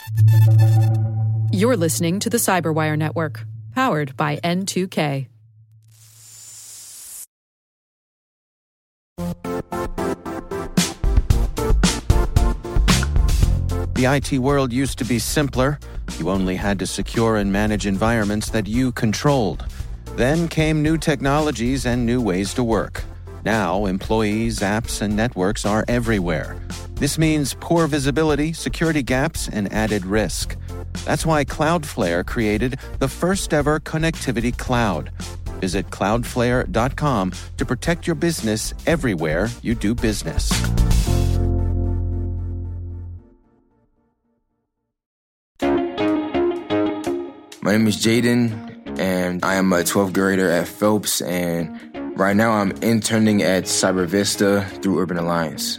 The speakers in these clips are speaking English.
You're listening to the Cyberwire Network, powered by N2K. The IT world used to be simpler. You only had to secure and manage environments that you controlled. Then came new technologies and new ways to work. Now, employees, apps, and networks are everywhere. This means poor visibility, security gaps, and added risk. That's why Cloudflare created the first-ever connectivity cloud. Visit cloudflare.com to protect your business everywhere you do business. My name is Jaden, and I am a 12th grader at Phelps, and right now I'm interning at CyberVista through Urban Alliance.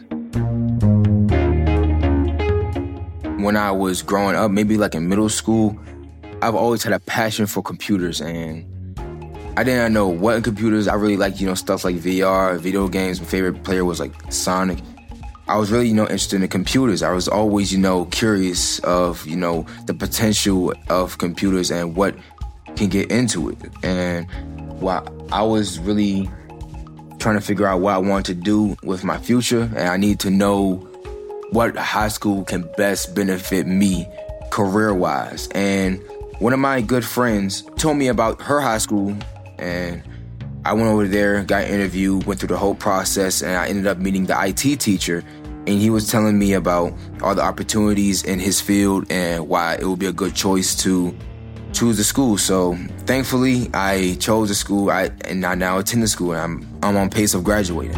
When I was growing up, maybe like in middle school, I've always had a passion for computers, and I did not know what computers. I really liked, stuff like VR, video games. My favorite player was like Sonic. I was really, interested in computers. I was always, curious of, the potential of computers and what can get into it. And while I was really trying to figure out what I wanted to do with my future, and I need to know what high school can best benefit me career-wise. And one of my good friends told me about her high school, and I went over there, got an interview, went through the whole process, and I ended up meeting the IT teacher, and he was telling me about all the opportunities in his field and why it would be a good choice to choose the school. So thankfully, I chose the school, and I now attend the school, and I'm on pace of graduating.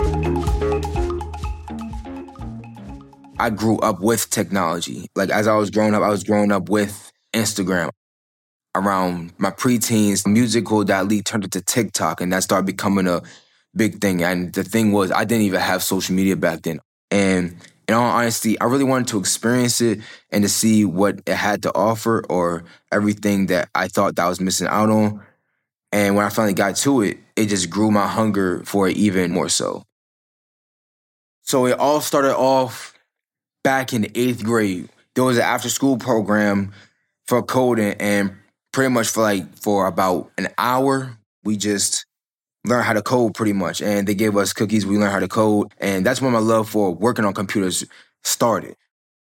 I grew up with technology. Like, as I was growing up with Instagram. Around my preteens, Musical.ly turned into TikTok, and that started becoming a big thing. And the thing was, I didn't even have social media back then. And in all honesty, I really wanted to experience it and to see what it had to offer, or everything that I thought that I was missing out on. And when I finally got to it, it just grew my hunger for it even more so. So it all started off back in the 8th grade. There was an after-school program for coding, and pretty much for about an hour, we just learned how to code pretty much. And they gave us cookies, we learned how to code. And that's when my love for working on computers started.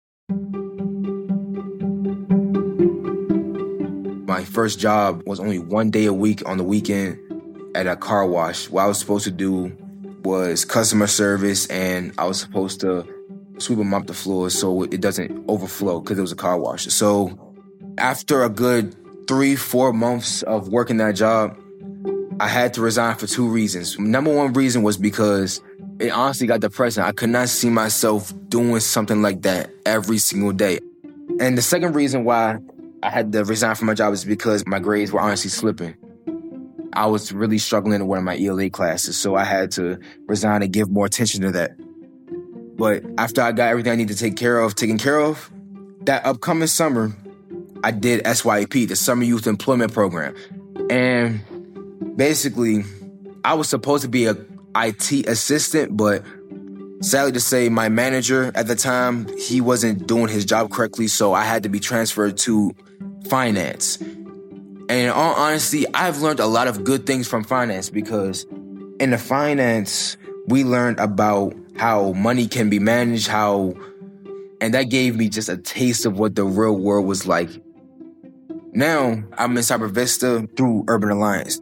My first job was only one day a week on the weekend at a car wash. What I was supposed to do was customer service, and I was supposed to sweep and mop the floor so it doesn't overflow because it was a car wash. So after a good 3-4 months of working that job, I had to resign for 2 reasons. Number one reason was because it honestly got depressing. I could not see myself doing something like that every single day. And the second reason why I had to resign from my job is because my grades were honestly slipping. I was really struggling in one of my ELA classes, so I had to resign and give more attention to that. But after I got everything I needed to taken care of, that upcoming summer, I did SYP, the Summer Youth Employment Program. And basically, I was supposed to be a IT assistant, but sadly to say, my manager at the time, he wasn't doing his job correctly, so I had to be transferred to finance. And in all honesty, I've learned a lot of good things from finance, because in the finance, we learned about how money can be managed, and that gave me just a taste of what the real world was like. Now, I'm in CyberVista through Urban Alliance.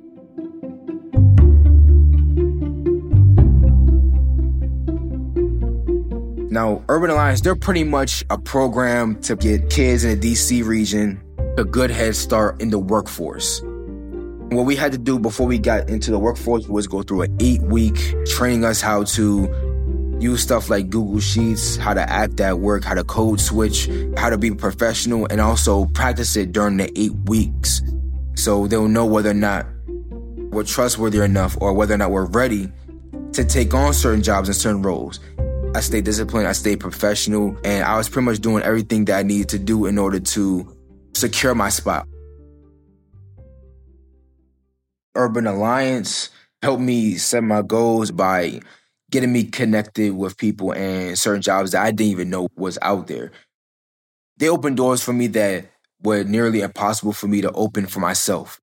Now, Urban Alliance, they're pretty much a program to get kids in the DC region a good head start in the workforce. What we had to do before we got into the workforce was go through an 8-week training us how to use stuff like Google Sheets, how to act at work, how to code switch, how to be professional, and also practice it during the 8 weeks. So they'll know whether or not we're trustworthy enough, or whether or not we're ready to take on certain jobs and certain roles. I stayed disciplined, I stayed professional, and I was pretty much doing everything that I needed to do in order to secure my spot. Urban Alliance helped me set my goals by getting me connected with people and certain jobs that I didn't even know was out there. they opened doors for me that were nearly impossible for me to open for myself.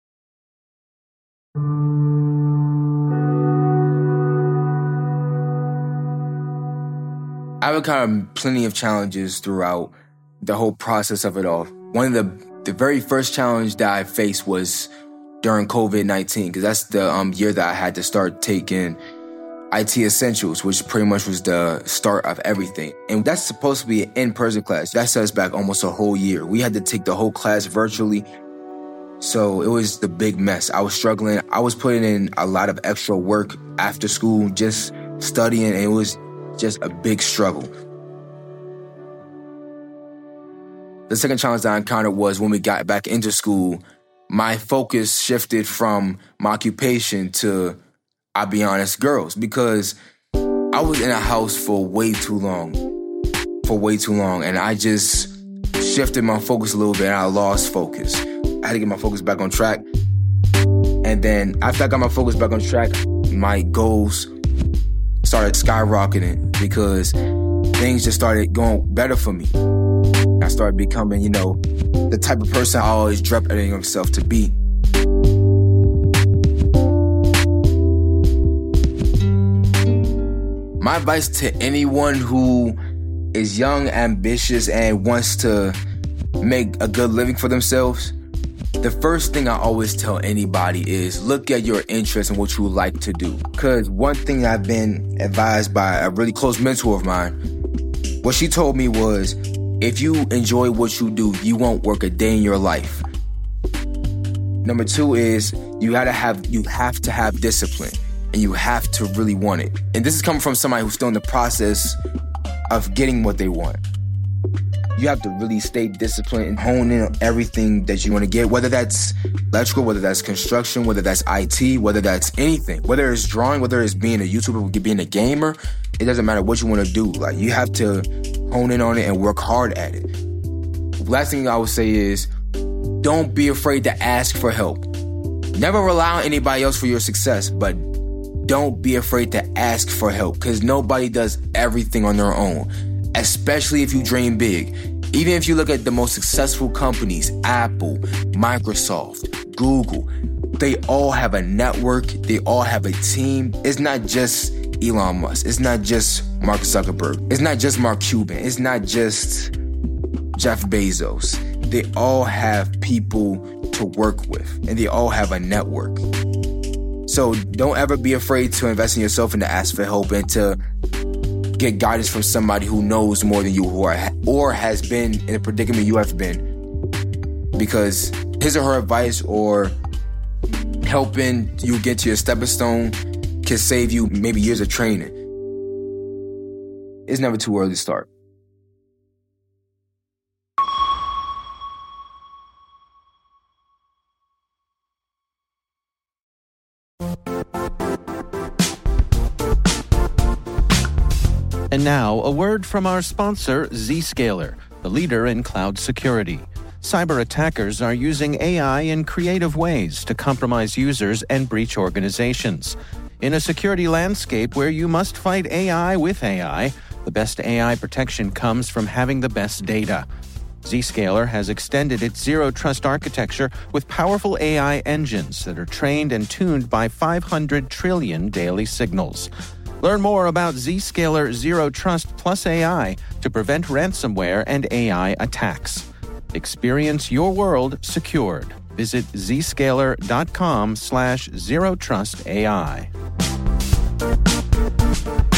I've encountered plenty of challenges throughout the whole process of it all. One of the very first challenge that I faced was during COVID-19, because that's the year that I had to start taking IT Essentials, which pretty much was the start of everything. And that's supposed to be an in-person class. That set us back almost a whole year. We had to take the whole class virtually. So it was the big mess. I was struggling. I was putting in a lot of extra work after school, just studying, and it was just a big struggle. The second challenge that I encountered was when we got back into school, my focus shifted from my occupation to, I'll be honest, girls, because I was in a house for way too long, and I just shifted my focus a little bit, and I lost focus. I had to get my focus back on track, and then after I got my focus back on track, my goals started skyrocketing because things just started going better for me. I started becoming, the type of person I always dreamt of myself to be. My advice to anyone who is young, ambitious, and wants to make a good living for themselves, the first thing I always tell anybody is look at your interests and what you like to do. Because one thing I've been advised by a really close mentor of mine, what she told me was, if you enjoy what you do, you won't work a day in your life. Number two is you have to have discipline, and you have to really want it. And this is coming from somebody who's still in the process of getting what they want. You have to really stay disciplined and hone in on everything that you want to get, whether that's electrical, whether that's construction, whether that's IT, whether that's anything, whether it's drawing, whether it's being a YouTuber, being a gamer. It doesn't matter what you want to do. Like, you have to hone in on it and work hard at it. Last thing I would say is don't be afraid to ask for help. Never rely on anybody else for your success, but don't be afraid to ask for help, because nobody does everything on their own, especially if you dream big. Even if you look at the most successful companies, Apple, Microsoft, Google, they all have a network, they all have a team. It's not just Elon Musk, it's not just Mark Zuckerberg, it's not just Mark Cuban, it's not just Jeff Bezos. They all have people to work with, and they all have a network. So don't ever be afraid to invest in yourself and to ask for help and to get guidance from somebody who knows more than you or has been in a predicament you have been. Because his or her advice or helping you get to your stepping stone can save you maybe years of training. It's never too early to start. And now, a word from our sponsor, Zscaler, the leader in cloud security. Cyber attackers are using AI in creative ways to compromise users and breach organizations. In a security landscape where you must fight AI with AI, the best AI protection comes from having the best data. Zscaler has extended its Zero Trust architecture with powerful AI engines that are trained and tuned by 500 trillion daily signals. Learn more about Zscaler Zero Trust Plus AI to prevent ransomware and AI attacks. Experience your world secured. Visit zscaler.com/zerotrustai.